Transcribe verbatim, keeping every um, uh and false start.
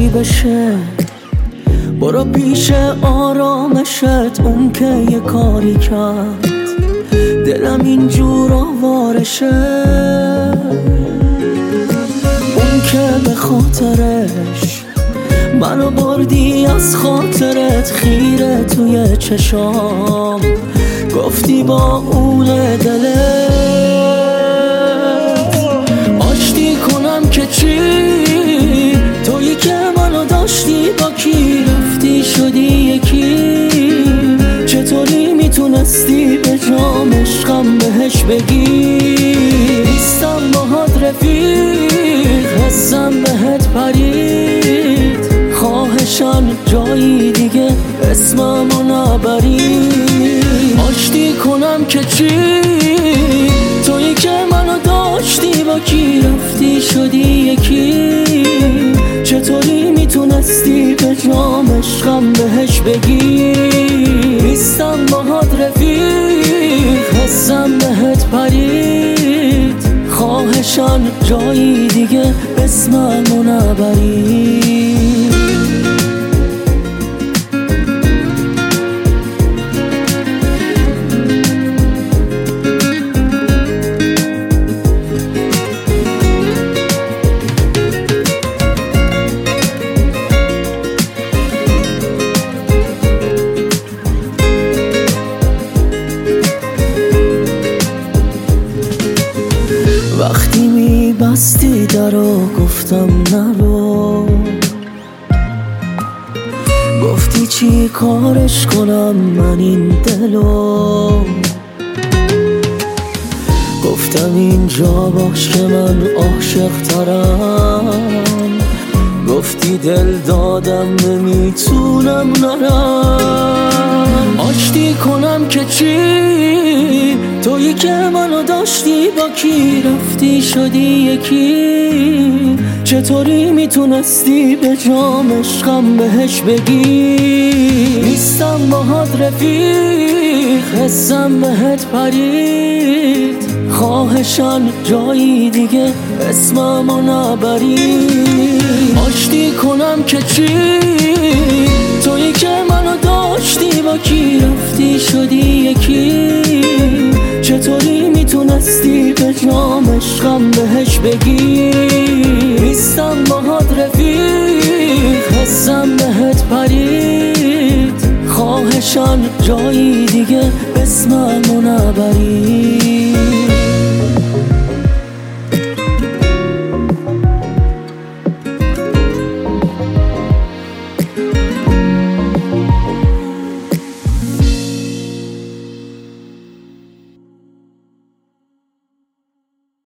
چی بشه، برو پیش آرامشت، اون که یه کاری کرد دلم اینجور آوارشه، اون که به خاطرش منو بردی از خاطرت، خیره توی چشام گفتی با اون دلت آشتی کنم که چی، تویی که منو داشتی با کی رفتی شدی یکی، چطوری میتونستی به جام عشقم بهش بگی نیستم باهات رفیق، حسم بهت پرید، خواهشم جایی دیگه اسممو نبری، آشتی کنم که چی، تویی که منو داشتی با کی رفتی شدی یکی، چطوری میتونستی به جام عشقم بهش بگی نیستم باهات رفیق، حسم بهت پرید، خواهشم جایی دیگه اسممو نبری. وقتی میبستی درو گفتم نرو، گفتی چی کارش کنم من این دلو، گفتم اینجا باش که من عاشق ترم، گفتی دل دادم نمیتونم نرم، آشتی کنم که چی، تویی که منو داشتی با کی رفتی شدی یکی، چطوری میتونستی به جام عشقم بهش بگی نیستم باهات رفیق، حسم بهت پرید، خواهشم جایی دیگه اسممو نبری، آشتی کنم که چی، تویی که منو داشتی با کی رفتی شدی یکی، چطوری میتونستی به جام عشقم بهش بگی نیستم باهات رفیق، حسم بهت پرید، خواهشم جایی دیگه اسممو نبری.